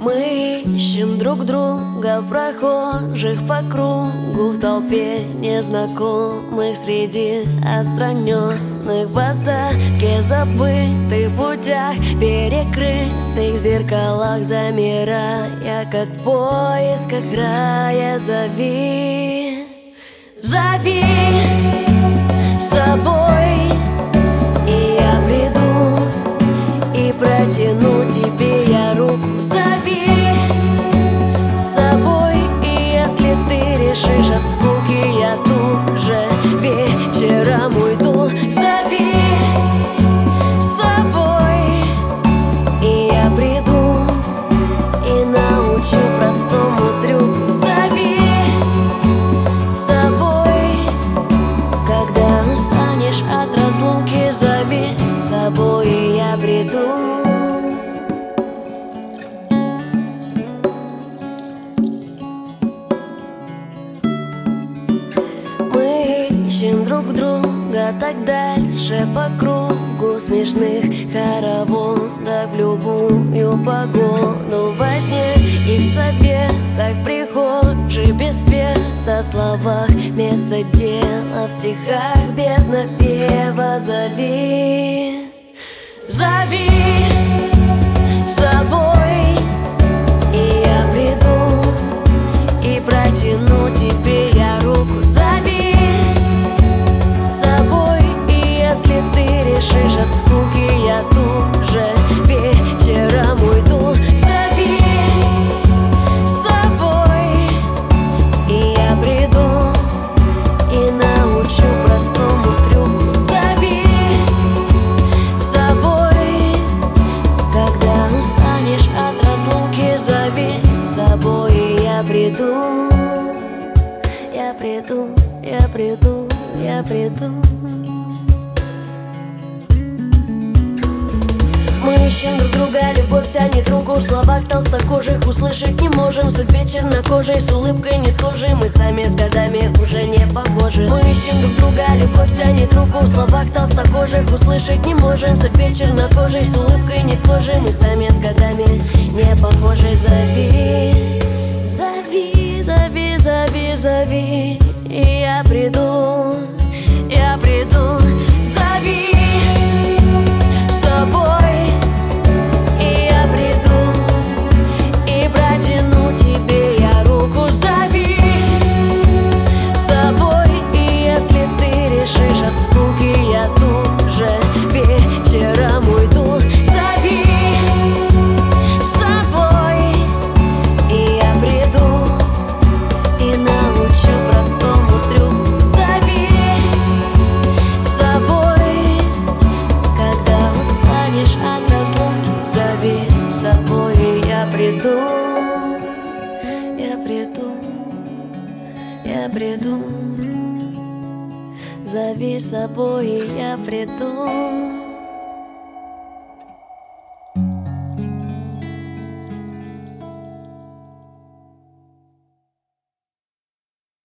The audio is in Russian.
Мы ищем друг друга в прохожих по кругу, в толпе незнакомых среди отстраненных, в воздахе забытых путях, перекрытых в зеркалах, замирая, как в поисках рая. Зови, зови с собой, и я приду, и протяну тебе я руку. Зови с собой, и если ты решишь от скуки, я тут же вечером уйду. Зови с собой, и я приду, и научу простому трюку. Зови с собой, когда устанешь от разлуки. Зови с собой, и я приду. Друг друга так дальше по кругу смешных хороводах, в любую погоду, во сне и в заветах прихожей, без света в словах, вместо дела в стихах, без напева. Зови, зови с собой, и я приду, и протяну тебе я руку. Зови если ты решишь от скуки, я тут же вечером уйду. Зови с собой, и я приду, и научу простому трюку. Зови с собой, когда устанешь от разлуки. Зови с собой, и я приду, я приду, я приду, я приду. Мы ищем друг друга, любовь тянет руку, в словах толстокожих услышать не можем. Судьбе чернокожей с улыбкой не схожи, мы сами с годами уже не похожи. Мы ищем друг друга, любовь тянет руку, в словах толстокожих услышать не можем. Судьбе чернокожей с улыбкой не схожи, мы сами с годами не похожи. Зови, зови, зови, зови, зови, и я приду, я приду. Зови с собой, от скуки, я тут же вечером уйду. Зови с собой, и я приду, и научу простому трюку. Зови с собой, когда устанешь от разлуки. Зови с собой, и я приду, я приду, я приду. Зови с собой, и я приду.